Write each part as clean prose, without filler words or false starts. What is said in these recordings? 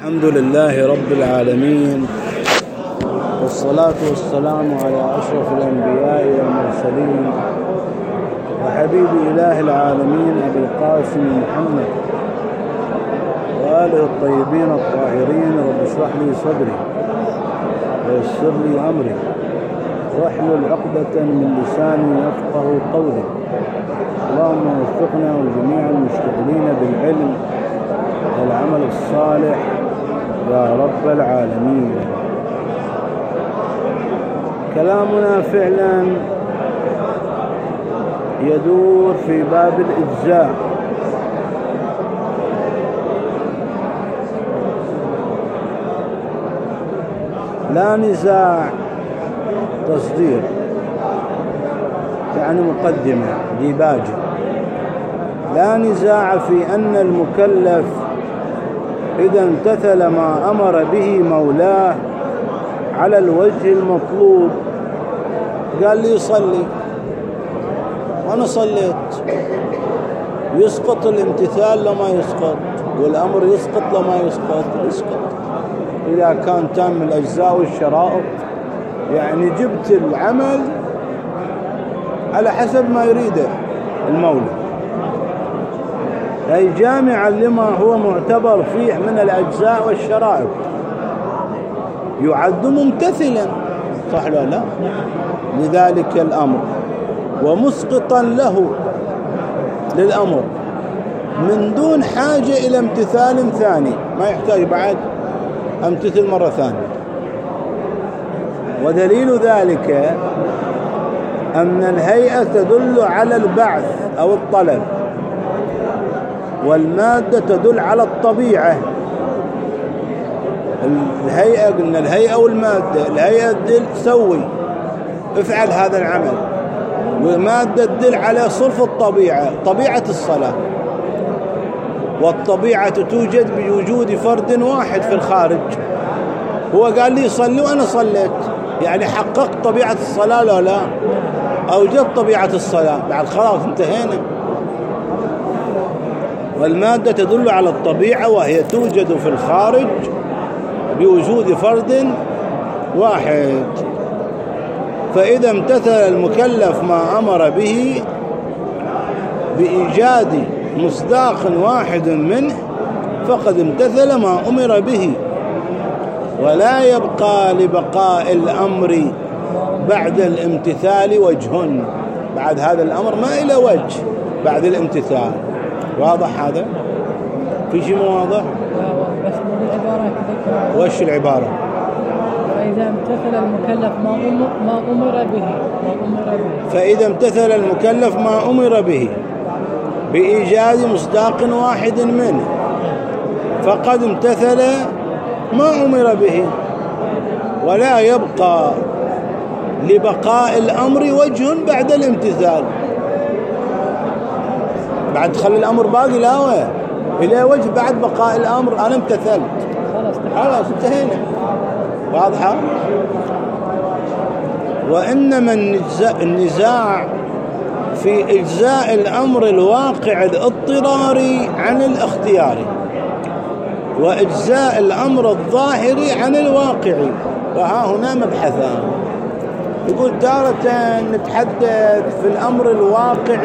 الحمد لله رب العالمين، والصلاة والسلام على أشرف الأنبياء والمرسلين وحبيب إله العالمين أبي القاسم محمد وآله الطيبين الطاهرين. رب اشرح لي صدري ويسر لي أمري واحلل عقدة من لساني يفقه قولي. اللهم وفقنا وجميع المشتغلين بالعلم والعمل الصالح يا رب العالمين. كلامنا فعلا يدور في باب الإجزاء. لا نزاع، تصدير يعني مقدمة ديباجة. لا نزاع في أن المكلف إذا امتثل ما أمر به مولاه على الوجه المطلوب، قال لي صلي وأنا صليت، يسقط الامتثال لما يسقط، والأمر يسقط لما يسقط إذا كان تام الأجزاء والشرائط. يعني جبت العمل على حسب ما يريده المولى، أي جامعا لما هو معتبر فيه من الأجزاء والشرائط، يعد ممتثلا، صح ولا لا؟ لذلك الأمر، ومسقطا له للأمر من دون حاجة إلى امتثال ثاني، ما يحتاج بعد امتثل مرة ثانية. ودليل ذلك أن الهيئة تدل على البعث أو الطلب، والمادة تدل على الطبيعة. الهيئة قلنا الهيئة والمادة، الهيئة تدل سوي افعل هذا العمل، والمادة تدل على صرف الطبيعة، طبيعة الصلاة. والطبيعة توجد بوجود فرد واحد في الخارج، هو قال لي صلي وأنا صليت، يعني حققت طبيعة الصلاة لا لا، أوجدت طبيعة الصلاة، بعد خلاص انتهينا. والمادة تدل على الطبيعة وهي توجد في الخارج بوجود فرد واحد. فإذا امتثل المكلف ما أمر به بإيجاد مصداق واحد منه فقد امتثل ما أمر به، ولا يبقى لبقاء الأمر بعد الامتثال وجه. بعد هذا الأمر ما إلى وجه بعد الامتثال. واضح هذا؟ في شيء مو واضح؟ بس العبارة كذا. وش العبارة؟ فإذا امتثل المكلف ما أمر به. فإذا امتثل المكلف ما أمر به بإيجاد مصداق واحد منه فقد امتثل ما أمر به، ولا يبقى لبقاء الأمر وجه بعد الامتثال. بعد خلي الأمر باقي لا إلى وجه بعد بقاء الأمر. أنا امتثلت خلاص انتهينا. واضحة؟ وإنما النزاع في إجزاء الأمر الواقع الاضطراري عن الاختياري، وإجزاء الأمر الظاهري عن الواقعي. وها هنا مبحثان. يقول تارة نتحدث في الأمر الواقعي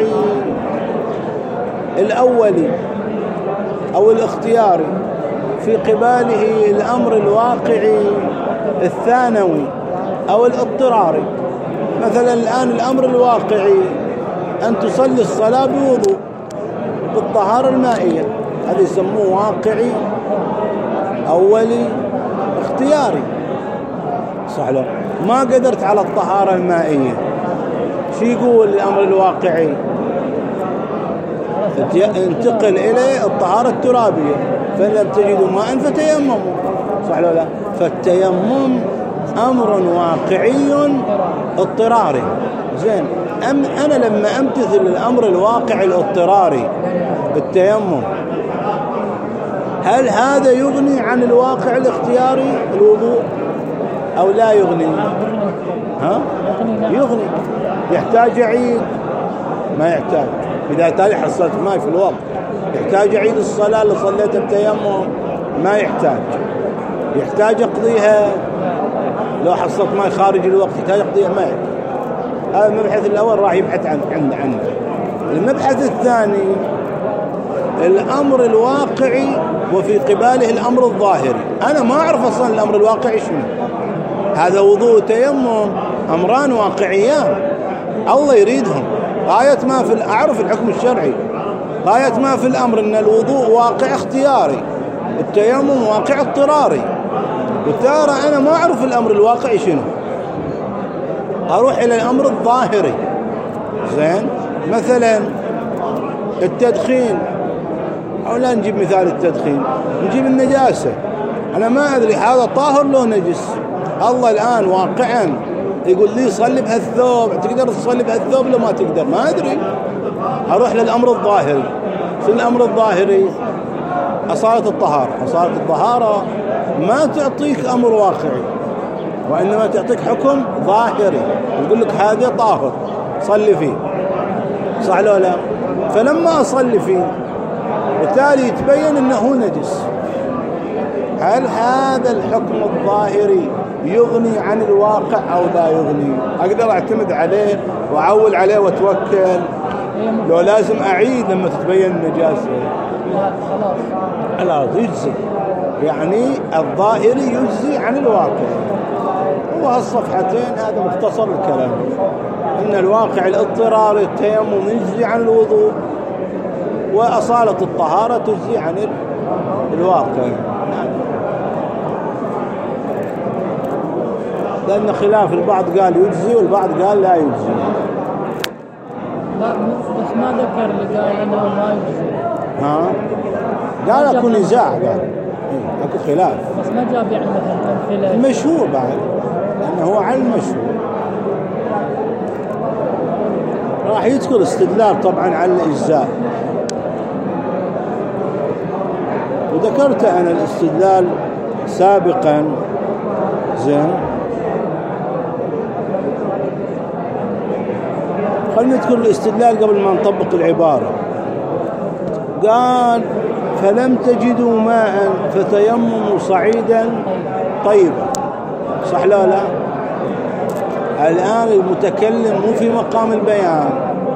الأولي أو الاختياري، في قباله الأمر الواقعي الثانوي أو الاضطراري. مثلا الآن الأمر الواقعي أن تصلي الصلاة بوضوء بالطهارة المائية، هذا يسموه واقعي أولي اختياري، صح له؟ ما قدرت على الطهارة المائية، شو يقول الأمر الواقعي؟ انتقل إلى الطهارة الترابية، فإن لم تجدوا ماء فتيمموا، صح له لا؟ فالتيمم أمر واقعي اضطراري. زين، أنا لما أمتثل الأمر الواقعي الاضطراري بالتيمم، هل هذا يغني عن الواقع الاختياري الوضوء أو لا يغني؟ يغني. يحتاج أعيد؟ ما يحتاج. إذا تالي حصلت ماء في الوقت يحتاج أعيد الصلاة اللي صليتها بتيمم؟ ما يحتاج أقضيها. لو حصلت ماء خارج الوقت يحتاج أقضيها ما يحتاج. هذا المبحث الأول راح يبحث عنه. المبحث الثاني الأمر الواقعي وفي قباله الأمر الظاهري. أنا ما أعرف أصلا الأمر الواقعي شنو. هذا وضوء تيمم أمران واقعيان الله يريدهم. غاية ما في أعرف الحكم الشرعي، غاية ما في الأمر أن الوضوء واقع اختياري، التيمم واقع اضطراري. وترى أنا ما أعرف الأمر الواقعي شنو، أروح إلى الأمر الظاهري. زين، مثلا التدخين، أو لا نجيب مثال التدخين، نجيب النجاسة. أنا ما أدري هذا طاهر لو نجس. الله الآن واقعا يقول لي صلي بهالثوب، تقدر تصلي بهالثوب لو ما تقدر ما أدري. أروح للأمر الظاهري. في الأمر الظاهري أصالة الطهارة. أصالة الطهارة ما تعطيك أمر واقعي، وإنما تعطيك حكم ظاهري، يقول لك هذا طاهر صلي فيه، صح لو لا؟ فلما أصلي فيه بالتالي يتبين أنه نجس. هل هذا الحكم الظاهري يغني عن الواقع أو لا يغني؟ أقدر أعتمد عليه وأعول عليه وأتوكل، لو لازم أعيد لما تتبين النجاسة؟ خلاص يجزي. يعني الظاهري يجزي عن الواقع. وهالصفحتين هذا مختصر الكلام، إن الواقع الاضطراري التيمم يجزي عن الوضوء، وأصالة الطهارة تجزي عن الواقع. لأن خلاف، البعض قال يجزي والبعض قال لا يجزي. لا بس ما ذكر اللي قال أنه ما يجزي. قال أكو نزاع، قال أكو خلاف، بس ما جاب يعني مثلا أمثلة. المشهور بعد، لأنه هو علم مشهور. راح يذكر استدلال طبعا على الإجزاء، وذكرت أنا الاستدلال سابقا. زين، خلينا نذكر الاستدلال قبل ما نطبق العبارة. قال فلم تجدوا ماء فتيمموا صعيدا طيبا، صح لا لا؟ الآن المتكلم مو في مقام البيان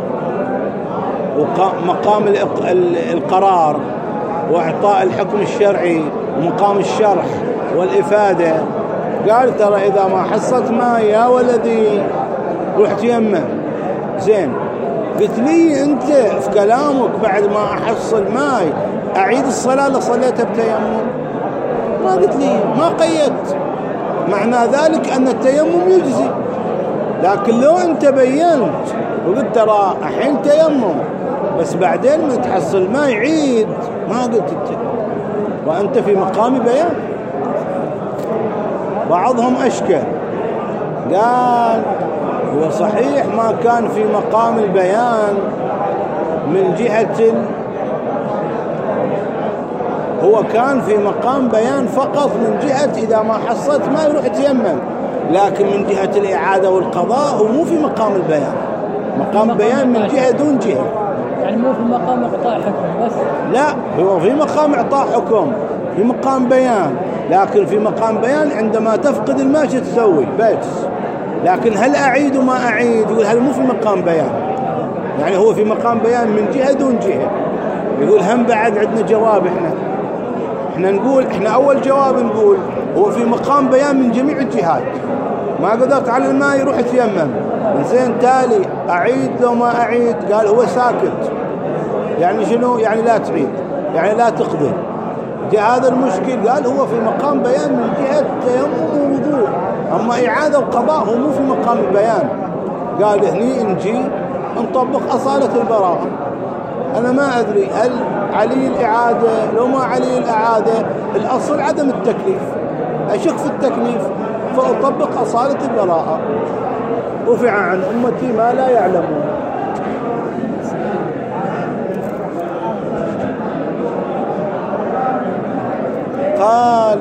ومقام القرار وإعطاء الحكم الشرعي ومقام الشرح والإفادة. قال ترى إذا ما حصلت ماء يا ولدي روح تيمم. زين، قلت لي أنت في كلامك بعد ما أحصل ماء أعيد الصلاة اللي صليتها بتيمم؟ ما قلت لي، ما قيدت. معنى ذلك أن التيمم يجزي. لكن لو أنت بينت وقلت ترى الحين تيمم بس بعدين ما تحصل ماء يعيد، ما قلت أنت، وأنت في مقام بيان. بعضهم أشكل، قال هو صحيح ما كان في مقام البيان من جهة هو كان في مقام بيان فقط من جهة إذا ما حصلت ما يروح يتيمم، لكن من جهة الإعادة والقضاء هو مو في مقام البيان، مقام بيان من جهة دون جهة. يعني مو في مقام إعطاء حكم بس؟ لا، هو في مقام إعطاء حكم، في مقام بيان، لكن في مقام بيان عندما تفقد الماء شو تسوي؟ بس. لكن هل أعيد وما أعيد؟ يقول هل مو في مقام بيان، يعني هو في مقام بيان من جهة دون جهة. يقول هم بعد عندنا جواب. احنا نقول، احنا أول جواب نقول هو في مقام بيان من جميع الجهات، ما قدرت على الماء يروح يتيمم. زين، تالي أعيد لو ما أعيد؟ قال هو ساكت. يعني شنو؟ يعني لا تعيد، يعني لا تقضي. جاء هذا المشكل، قال هو في مقام بيان من جهة تيمم ووضوء، أما إعادة وقضاء هو مو في مقام البيان. قال هني نجي نطبق أصالة البراءة. أنا ما أدري هل علي الإعادة لو ما علي الإعادة، الأصل عدم التكليف، أشك في التكليف فأطبق أصالة البراءة. رفع عن أمتي ما لا يعلمون. قال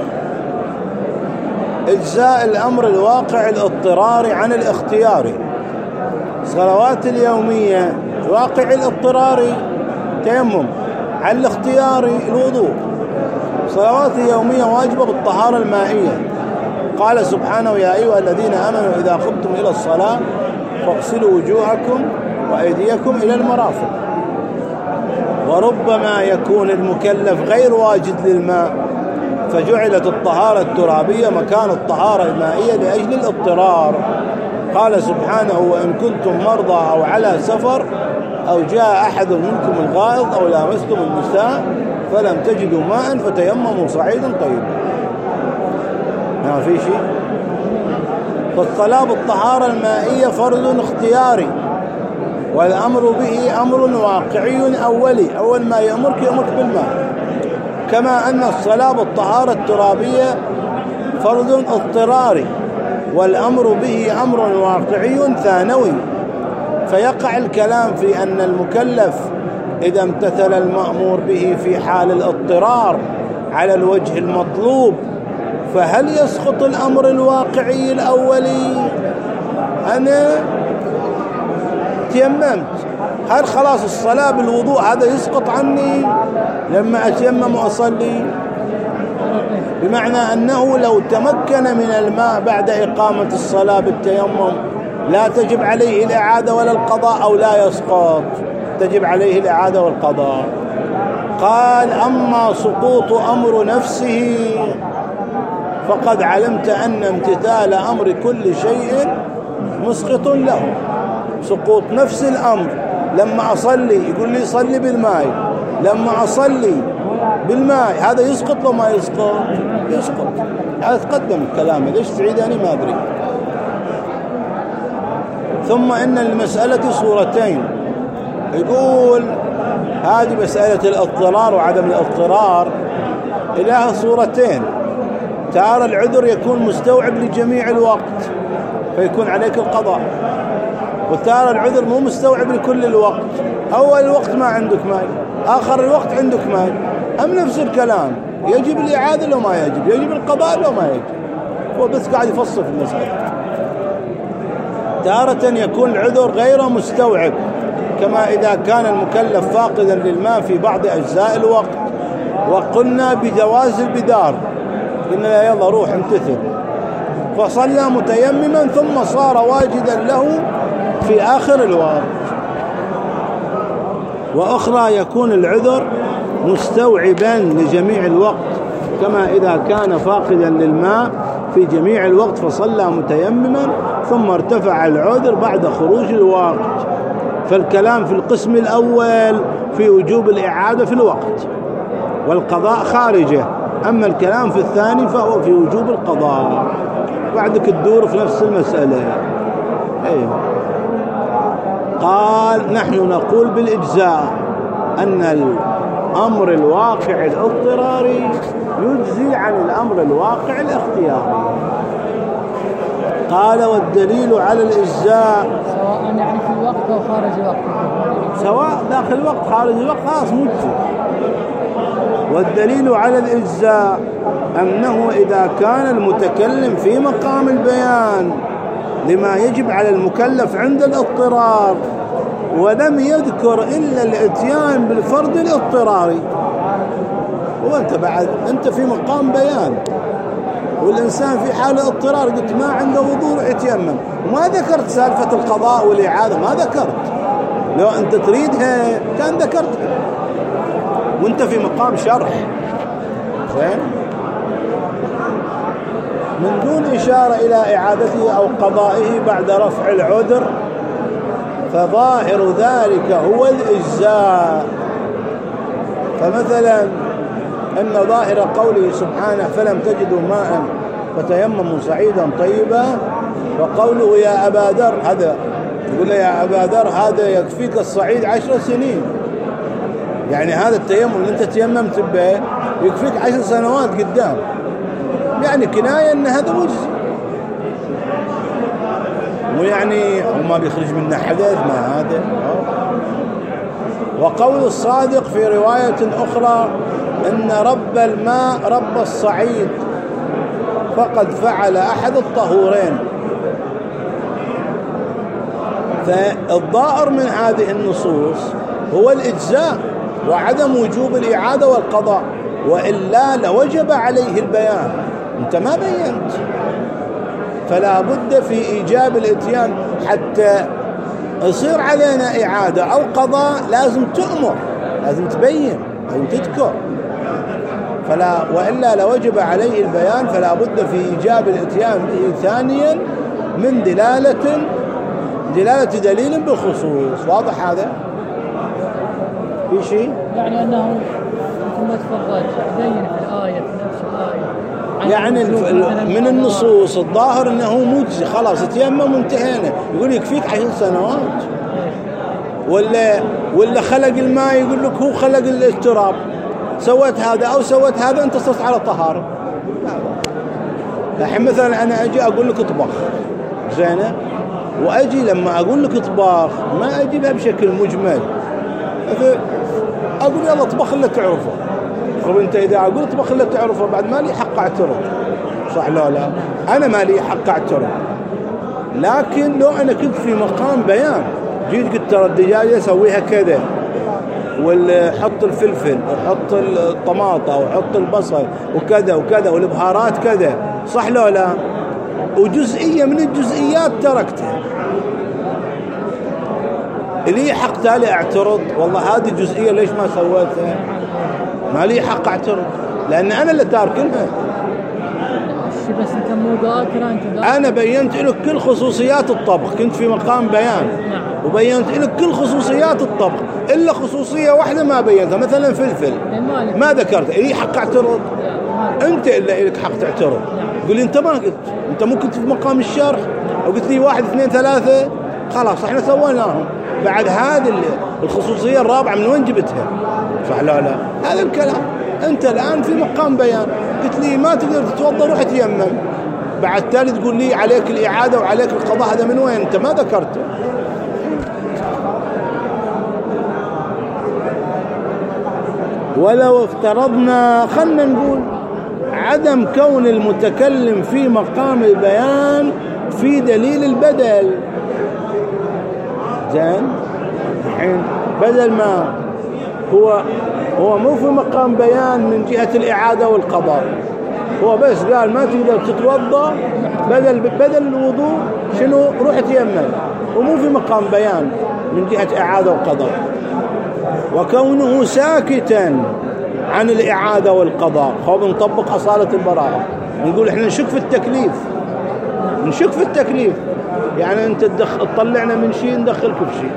إجزاء الأمر الواقع الاضطراري عن الاختياري. صلوات اليومية الواقع الاضطراري تيمم، عن الاختياري الوضوء. صلوات يومية واجبة بالطهارة المائية. قال سبحانه: يا أيها الذين آمنوا إذا قمتم إلى الصلاة فاغسلوا وجوهكم وأيديكم إلى المرافق. وربما يكون المكلف غير واجد للماء، فجعلت الطهارة الترابية مكان الطهارة المائية لأجل الاضطرار. قال سبحانه: وإن كنتم مرضى أو على سفر أو جاء أحد منكم الغائط أو لامستم النساء فلم تجدوا ماء فتيمموا صعيدا طيبا. ما في شيء. فالصلاة بالطهارة المائية فرض اختياري، والأمر به أمر واقعي أولي. أول ما يأمرك بالماء. كما أن الصلاة بالطهارة الترابية فرض اضطراري، والأمر به أمر واقعي ثانوي. فيقع الكلام في أن المكلف إذا امتثل المأمور به في حال الاضطرار على الوجه المطلوب، فهل يسقط الأمر الواقعي الأولي؟ أنا تيممت، هل خلاص الصلاة بالوضوء هذا يسقط عني لما أتيمم وأصلي؟ بمعنى أنه لو تمكن من الماء بعد إقامة الصلاة بالتيمم لا تجب عليه الإعادة ولا القضاء، أو لا يسقط، تجب عليه الإعادة والقضاء. قال: أما سقوط أمر نفسه فقد علمت أن امتثال أمر كل شيء مسقط له. سقوط نفس الأمر، لما أصلي يقول لي صلي بالماء، لما أصلي بالماء هذا يسقط لو ما يسقط؟ يسقط. هذا تقدم الكلام، ليش تعيد أنا ما أدري. ثم إن المسألة صورتين. يقول هذه مسألة الاضطرار وعدم الاضطرار إلها صورتين. تارة العذر يكون مستوعب لجميع الوقت فيكون عليك القضاء، وتارة العذر مو مستوعب لكل الوقت. أول الوقت ما عندك ماء، آخر الوقت عندك ماء، أم نفس الكلام. يجب الإعادة لو ما يجب، يجب القضاء لو ما يجب. هو بس قاعد يفصل في المسألة. تارة يكون العذر غير مستوعب، كما إذا كان المكلف فاقدا للماء في بعض أجزاء الوقت، وقلنا بجواز البدار، قلنا يلا روح امتثل، فصلى متيمما ثم صار واجدا له في آخر الوقت. وأخرى يكون العذر مستوعبا لجميع الوقت، كما إذا كان فاقدا للماء في جميع الوقت فصلى متيمما ثم ارتفع العذر بعد خروج الوقت. فالكلام في القسم الأول في وجوب الإعادة في الوقت والقضاء خارجه، أما الكلام في الثاني فهو في وجوب القضاء. بعدك تدور في نفس المسألة. أيوه. قال: نحن نقول بالإجزاء أن الأمر الواقع الاضطراري يجزي عن الأمر الواقع الاختياري. قال: والدليل على الإجزاء سواء يعني في الوقت أو خارج الوقت، سواء داخل الوقت خارج الوقت خلاص مجزي. والدليل على الإجزاء أنه إذا كان المتكلم في مقام البيان لما يجب على المكلف عند الاضطرار ولم يذكر إلا الإتيان بالفرض الاضطراري، وأنت بعد أنت في مقام بيان والإنسان في حالة اضطرار، قلت ما عنده وضوء يتيمم، وما ذكرت سالفة القضاء والإعادة، ما ذكرت. لو أنت تريدها كان ذكرتها وأنت في مقام شرح، زين، من دون إشارة إلى إعادته أو قضائه بعد رفع العذر، فظاهر ذلك هو الإجزاء. فمثلا أن ظاهر قوله سبحانه: فلم تجدوا ماء فتيمموا صعيدا طيبا، وقوله يا أبا ذر، هذا يقول له يا أبا ذر هذا يكفيك الصعيد 10 سنين، يعني هذا التيمم اللي أنت تيممت به يكفيك 10 سنوات قدام، يعني كناية أن هذا مجزي، ويعني وما بيخرج منه حدث ما هذا. وقول الصادق في رواية أخرى إن رب الماء رب الصعيد فقد فعل أحد الطهورين. فالظاهر من هذه النصوص هو الإجزاء وعدم وجوب الإعادة والقضاء، وإلا لوجب عليه البيان، أنت ما بينت، فلا بد في إيجاب الإتيان. حتى يصير علينا إعادة أو قضاء لازم تؤمر، لازم تبين، لازم تذكر، وإلا لوجب عليه البيان. فلا بد في إيجاب الإتيان به ثانيا من دلالة دليل بالخصوص. واضح هذا؟ في شيء؟ يعني أنه ثم تفضلت بين في الآية، في نفس الآية، يعني من النصوص الظاهر أنه مجزي، خلاص تيمم وانتهينا. يقول يكفيك 10 سنوات، ولا خلق الماء يقول لك هو خلق التراب، سويت هذا أو سويت هذا أنت صرت على طهارة. الحين مثلا أنا أجي أقول لك اطبخ زينة، وأجي لما أقول لك اطبخ ما أجيبها بشكل مجمل، أقول يلا اطبخ اللي تعرفه. طب أنت إذا أقول اطبخ اللي تعرفه بعد ما لي حق أعترض، صح لا؟ أنا ما لي حق أعترض. لكن لو أنا كنت في مقام بيان، جيت قلت ترى الدجاجة سويها كذا، وحط الفلفل وحط الطماطة وحط البصل وكذا وكذا والبهارات كذا، صح لا؟ وجزئية من الجزئيات تركتها، لي حق تالي اعترض؟ والله هذه الجزئية ليش ما سويتها؟ ما لي حق اعترض لأن أنا اللي تاركنها. بس أنت مو ذاكر، أنا بينت لك كل خصوصيات الطبخ، كنت في مقام بيان وبينت لك كل خصوصيات الطبخ إلا خصوصية واحدة ما بينتها، مثلا فلفل ما ذكرت، لي حق اعترض؟ أنت اللي لك حق تعترض. قل لي أنت ما قلت، أنت مو كنت في مقام الشرح وقلت لي 1 2 3 خلاص احنا سويناهم. بعد هذه الخصوصية الرابعة من وين جبتها؟ صح لا؟ هذا الكلام. أنت الآن في مقام بيان، قلت لي ما تقدر تتوضأ روح تيمم، بعد تالي تقول لي عليك الإعادة وعليك القضاء، هذا من وين؟ أنت ما ذكرته. ولو افترضنا، خلنا نقول عدم كون المتكلم في مقام البيان في دليل البدل، زين؟ الحين بدل ما هو مو في مقام بيان من جهة الإعادة والقضاء، هو بس قال ما تقدر تتوضأ، بدل الوضوء شنو؟ روح تيمم، ومو في مقام بيان من جهة إعادة وقضاء. وكونه ساكتا عن الإعادة والقضاء، خب نطبق أصالة البراءة، نقول إحنا نشك في التكليف، يعني أنت تطلعنا من شيء ندخلك في شيء،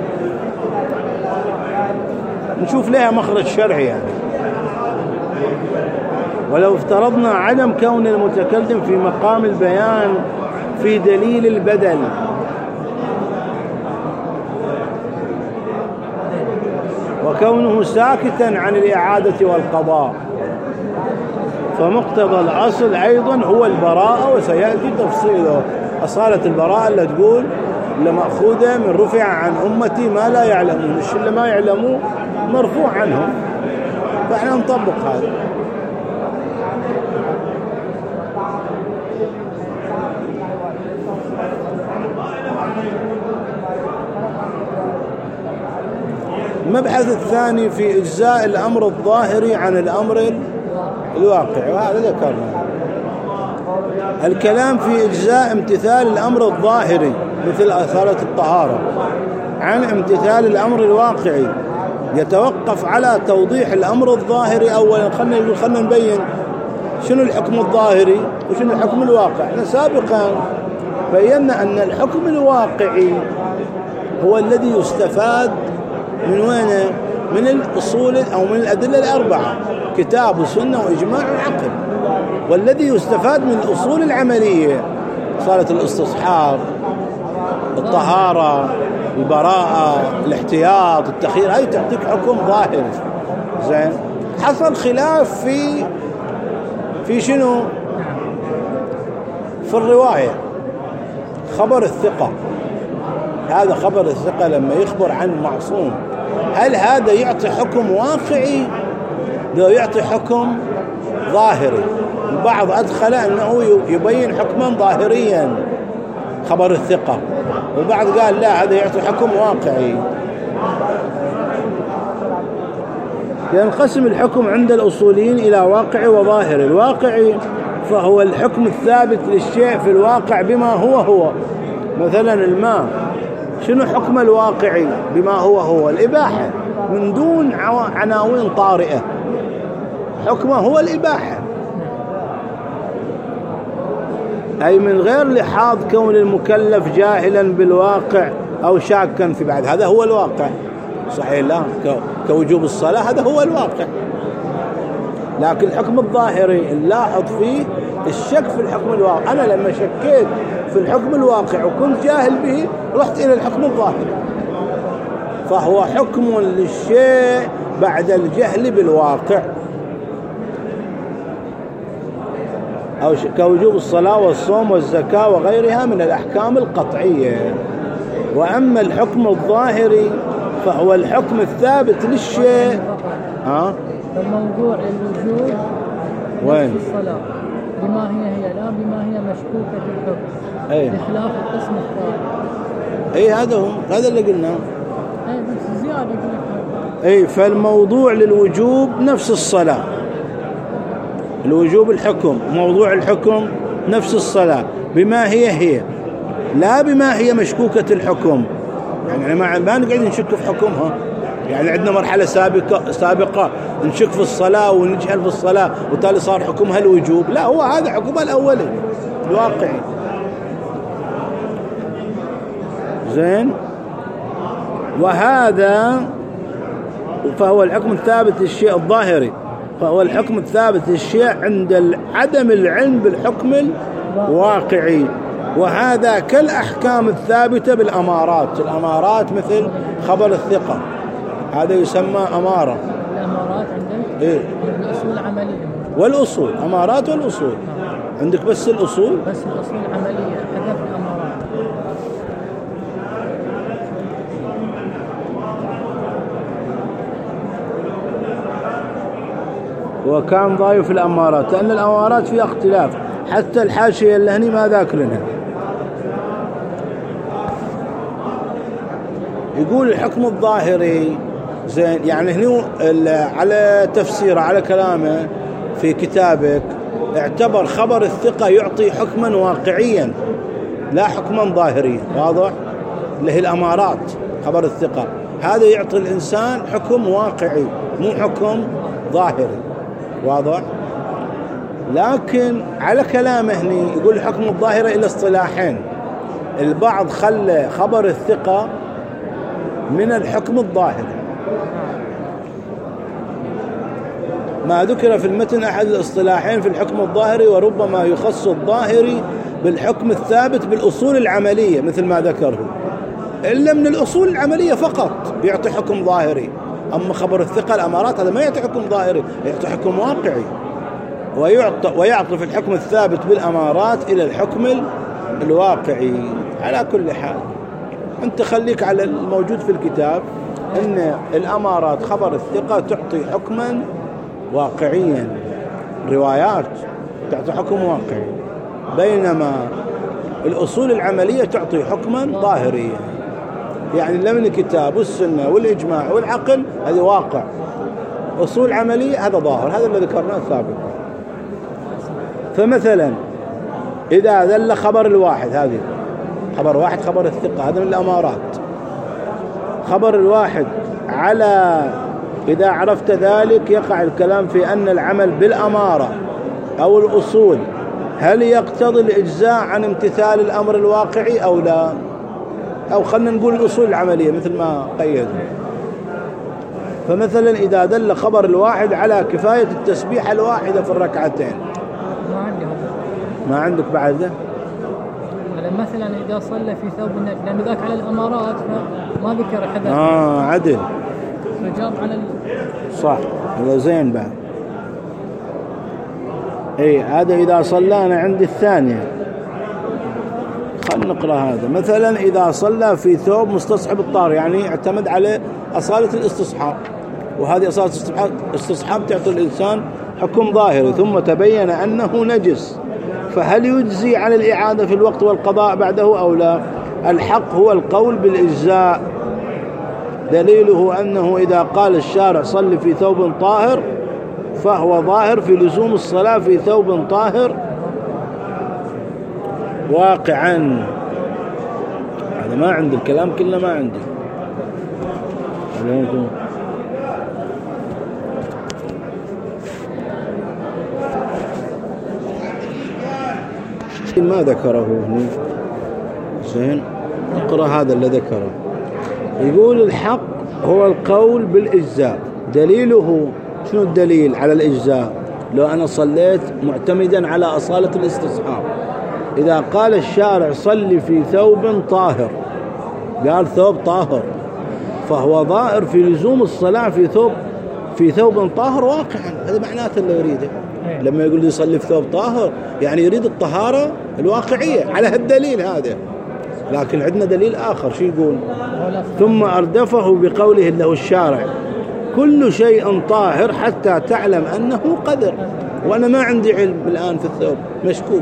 نشوف لها مخرج شرعي يعني. ولو افترضنا عدم كون المتكلم في مقام البيان في دليل البدل، وكونه ساكتا عن الإعادة والقضاء، فمقتضى الأصل أيضا هو البراءة، وسيأتي تفصيله. أصالة البراءة اللي تقول لمأخوذة من رفع عن أمتي ما لا يعلمون، مش اللي ما يعلمون مرفوع عنهم، فإحنا نطبق هذا. المبحث الثاني في إجزاء الأمر الظاهري عن الأمر الواقعي، وهذا ذكرنا. الكلام في إجزاء امتثال الأمر الظاهري مثل أصالة الطهارة عن امتثال الأمر الواقعي يتوقف على توضيح الأمر الظاهري أولا. خلنا نبين شنو الحكم الظاهري وشنو الحكم الواقعي. احنا سابقا بينا أن الحكم الواقعي هو الذي يستفاد من وين؟ من الأصول أو من الأدلة الأربعة، كتاب وسنة وإجماع وعقل. والذي يستفاد من الأصول العملية، صارت الاستصحاب، الطهارة، البراءة، الاحتياط، التخيير، هاي تعطيك حكم ظاهر. زين؟ حصل خلاف في شنو؟ في الرواية، خبر الثقة. هذا خبر الثقة لما يخبر عن معصوم، هل هذا يعطي حكم واقعي لو يعطي حكم ظاهري؟ البعض أدخل أنه يبين حكما ظاهريا خبر الثقة، والبعض قال لا، هذا يعطي حكم واقعي. ينقسم الحكم عند الأصوليين إلى واقعي وظاهري. الواقعي فهو الحكم الثابت للشيء في الواقع بما هو. مثلا الماء، شنو حكم الواقعي بما هو؟ الإباحة من دون عناوين طارئة، حكمه هو الإباحة، أي من غير لحاظ كون المكلف جاهلا بالواقع أو شاكا في بعد. هذا هو الواقع، صحيح؟ لا كوجوب الصلاة هذا هو الواقع. لكن الحكم الظاهري نلاحظ فيه الشك في الحكم الواقع. أنا لما شكيت في الحكم الواقع وكنت جاهل به رحت إلى الحكم الظاهري، فهو حكم للشيء بعد الجهل بالواقع، أو كوجوب الصلاة والصوم والزكاة وغيرها من الأحكام القطعية. وأما الحكم الظاهري فهو الحكم الثابت للشيء. فالموضوع الوجوب وين الصلاة بما هي لا بما هي مشكوكة الحكم، بخلاف القسم الثاني. هذا اللي قلناه. بس زيادة. فالموضوع للوجوب نفس الصلاة، الوجوب الحكم، موضوع الحكم نفس الصلاة بما هي لا بما هي مشكوكة الحكم. يعني ما نقعد نشك في حكمها، يعني عندنا مرحلة سابقة نشك في الصلاة ونجهل في الصلاة وتالي صار حكمها الوجوب. لا، هو هذا حكمها الأولي الواقعي. زين. وهذا فهو الحكم الثابت للشيء الظاهري، فهو الحكم الثابت للشيء عند عدم العلم بالحكم الواقعي. وهذا كالأحكام الثابتة بالأمارات. الأمارات مثل خبر الثقة، هذا يسمى أمارة. الأمارات عندك الأصول العملية والأصول، أمارات والأصول. عندك بس الأصول، بس الأصول العملية، حذف الأمارات. وكان ضايف الأمارات، لأن الأمارات فيها اختلاف، حتى الحاشية اللي هني ما ذاكرنها. يقول الحكم الظاهري، زين، يعني هني على تفسيره على كلامه في كتابك اعتبر خبر الثقة يعطي حكما واقعيا لا حكما ظاهريا. واضح؟ اللي هي الأمارات، خبر الثقة هذا يعطي الإنسان حكم واقعي مو حكم ظاهري. واضح؟ لكن على كلامه هني يقول الحكم الظاهري إلى اصطلاحين. البعض خلى خبر الثقة من الحكم الظاهري، ما ذكر في المتن أحد الاصطلاحين في الحكم الظاهري، وربما يخص الظاهري بالحكم الثابت بالأصول العملية مثل ما ذكره، إلا من الأصول العملية فقط يعطي حكم ظاهري. أما خبر الثقة الأمارات هذا ما يعطي حكم ظاهري، يعطي حكم واقعي. ويعطف الحكم الثابت بالأمارات إلى الحكم الواقعي. على كل حال أنت خليك على الموجود في الكتاب، أن الأمارات خبر الثقة تعطي حكما واقعيا، روايات تعطي حكم واقعي، بينما الأصول العملية تعطي حكما ظاهريا. يعني لمن الكتاب والسنة والإجماع والعقل هذا واقع، أصول عملية هذا ظاهر، هذا اللي ذكرناه سابقا. فمثلا إذا دل خبر الواحد، هذه خبر واحد خبر الثقة هذا من الأمارات، خبر الواحد على إذا عرفت ذلك يقع الكلام في أن العمل بالأمارة أو الأصول هل يقتضي الإجزاء عن امتثال الأمر الواقعي أو لا، أو خلنا نقول الأصول العملية مثل ما قيد. فمثلا إذا دل خبر الواحد على كفاية التسبيحة الواحدة في الركعتين، ما عندك بعد ده؟ مثلا إذا صلى في ثوب النبي، لأنه ذاك على الأمارات فما ذكر حدث. عدل، فجاب على صح، هذا زين بعد. هذا إذا صلىنا عند الثانية. خلنا نقرأ هذا. مثلا إذا صلى في ثوب مستصحب الطار، يعني اعتمد على أصالة الاستصحاب، وهذه أصالة الاستصحاب تعطي الإنسان حكم ظاهري، ثم تبين أنه نجس، فهل يجزي عن الإعادة في الوقت والقضاء بعده أو لا؟ الحق هو القول بالإجزاء، دليله أنه إذا قال الشارع صل في ثوب طاهر فهو ظاهر في لزوم الصلاة في ثوب طاهر واقعا. هذا ما عندي، الكلام كله ما عندي. ما ذكره هنا. زين، اقرأ هذا اللي ذكره. يقول الحق هو القول بالإجزاء. دليله شنو الدليل على الإجزاء؟ لو أنا صليت معتمدا على أصالة الاستصحاب، إذا قال الشارع صلي في ثوب طاهر، قال ثوب طاهر، فهو ظاهر في لزوم الصلاة في ثوب طاهر واقعا. هذا معناته اللي يريده لما يقول لي صلي في ثوب طاهر، يعني يريد الطهارة الواقعية على هالدليل هذا. لكن عندنا دليل آخر، شو يقول؟ ثم أردفه بقوله له الشارع كل شيء طاهر حتى تعلم أنه قدر. وأنا ما عندي علم الآن في الثوب، مشكوك.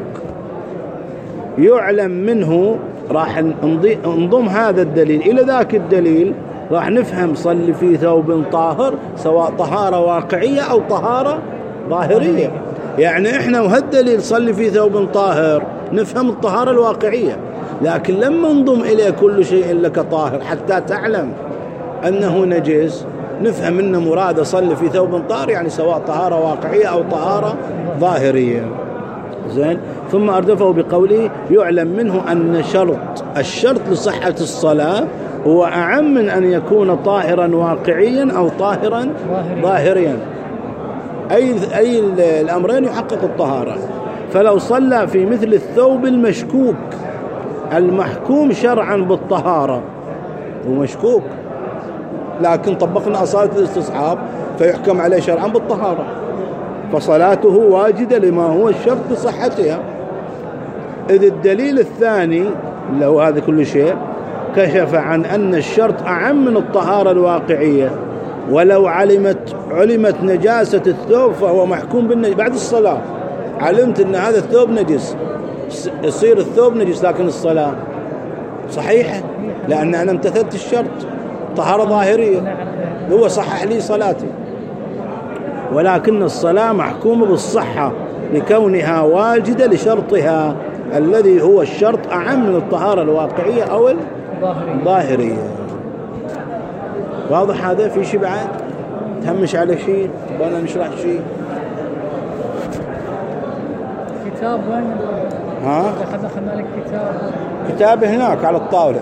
يعلم منه، راح نضم هذا الدليل إلى ذاك الدليل، راح نفهم صلي في ثوب طاهر سواء طهارة واقعية أو طهارة ظاهرية. يعني إحنا وهالدليل صلي في ثوب طاهر نفهم الطهارة الواقعية، لكن لما نضم إليه كل شيء لك طاهر حتى تعلم أنه نجس، نفهم أن مراد صلي في ثوب طاهر يعني سواء طهارة واقعية أو طهارة ظاهرية. زين، ثم أردفه بقوله يعلم منه أن الشرط لصحة الصلاة هو أعم من أن يكون طاهرا واقعيا أو طاهرا ظاهريا. أي الأمرين يحقق الطهارة. فلو صلى في مثل الثوب المشكوك المحكوم شرعا بالطهارة، ومشكوك لكن طبقنا أصالة الاستصحاب فيحكم عليه شرعا بالطهارة، فصلاته واجدة لما هو الشرط لصحتها. إذ الدليل الثاني اللي هو هذا كل شيء كشف عن أن الشرط أعم من الطهارة الواقعية، ولو علمت نجاسة الثوب فهو محكوم بالنجاسة. بعد الصلاة علمت أن هذا الثوب نجس، يصير الثوب نجس، لكن الصلاة صحيحة لأن أنا امتثلت الشرط، طهارة ظاهرية، هو صحح لي صلاتي. ولكن الصلاة محكومة بالصحة لكونها واجدة لشرطها الذي هو الشرط أعم من الطهارة الواقعية أو الظاهرية. واضح هذا؟ في شيء بعد تهمش على شيء؟ تبغانا نشرح شيء؟ كتاب وين؟ ها؟ أخذنا لك كتاب هناك على الطاولة.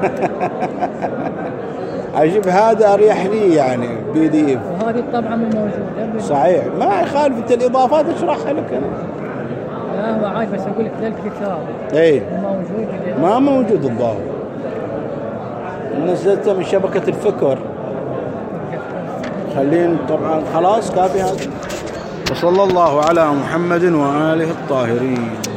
أجيب هذا أريح لي يعني PDF. وهذه الطبعة مو موجودة. صحيح، ما يخالف أنت الإضافات اشرحها لك أنا. لا هو عايز بس أقول لك ذا الكتاب. إيه. موجود. ما موجود الظاهر. نزلته من شبكة الفكر. خلين طبعا خلاص كافي هذا. وصلى الله على محمد وآله الطاهرين.